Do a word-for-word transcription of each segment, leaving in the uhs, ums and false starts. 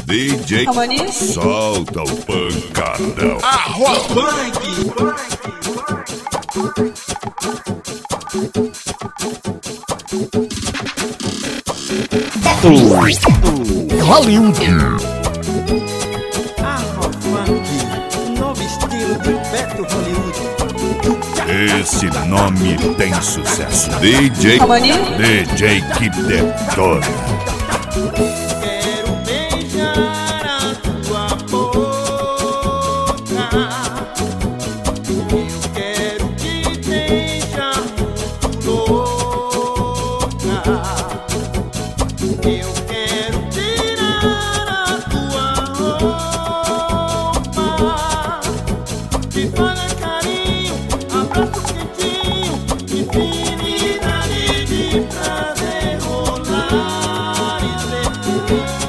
D J Harmonia. solta o pancadão. Arroz Punk. Hollywood. Arroz Punk. Novo estilo de Beto Hollywood. Esse nome tem sucesso. D J Harmonia. D J que detona. Quero beijar a tua boca. Eu quero te deixar muito louca. Eu quero tirar a tua roupa. Te fazer carinho, abraço quentinho, infinidade de prazer rolar e ser.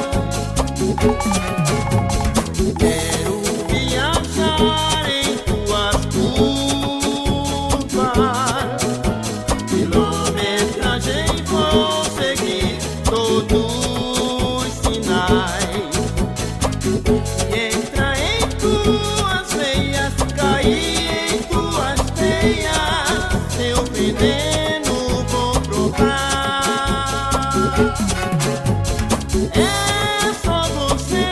Quero viajar em tuas curvas, quilometragem vou seguir todos os sinais. E entrar em tuas veias, cair em tuas teias, seu veneno vou provar. É só você,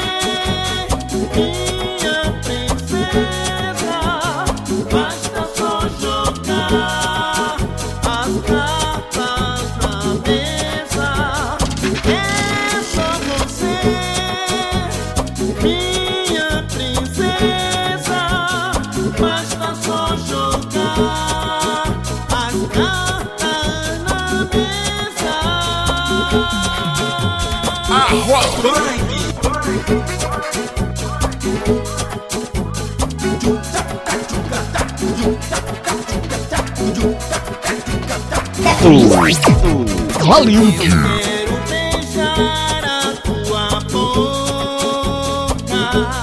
minha princesa, basta só jogar as cartas na mesa. É só você, minha princesa, basta só jogar as cartas na mesa. Arroz Punk. Hollywood. Quero beijar a tua boca.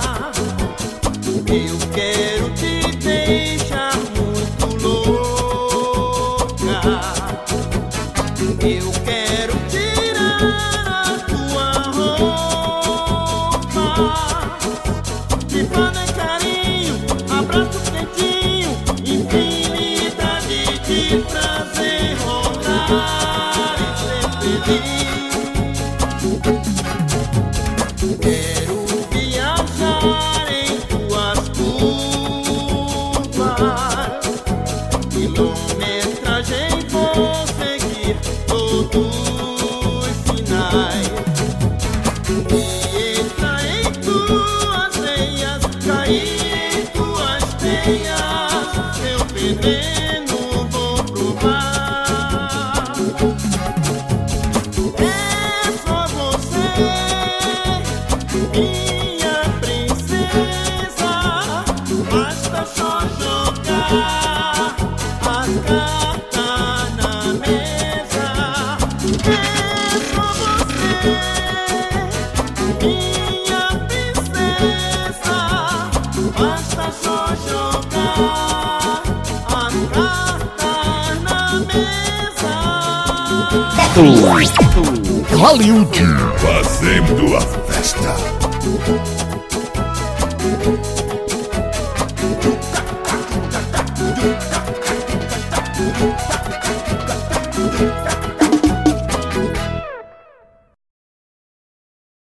Eu quero te deixar muito louca. Eu quero tirar a tua roupa. Te fazer carinho, abraço quentinho, infinidade de prazer rolar e ser feliz. Quero viajar em tuas curvas, quilometragem vou seguir todos os sinais. E entrar em tuas veias, cair em tuas teias, seu veneno vou provar. É só você, minha princesa, basta só jogar as cartas na mesa. É só você, minha princesa, basta só jogar as cartas na mesa. Hollywood. Fazendo a festa.